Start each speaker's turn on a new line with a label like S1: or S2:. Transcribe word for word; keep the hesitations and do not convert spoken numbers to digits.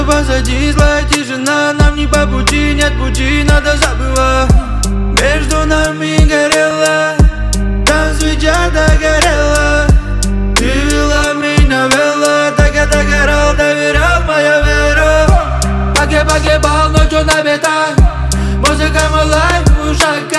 S1: позади, злая тишина. Нам не по пути, нет пути, надо забывать. Между нами горело, там свеча догорела. Ты вела меня, вела, так я догорал, доверял моя вера. Погиб, погибал ночью на бетах. Музыка, мой лайф в ушах.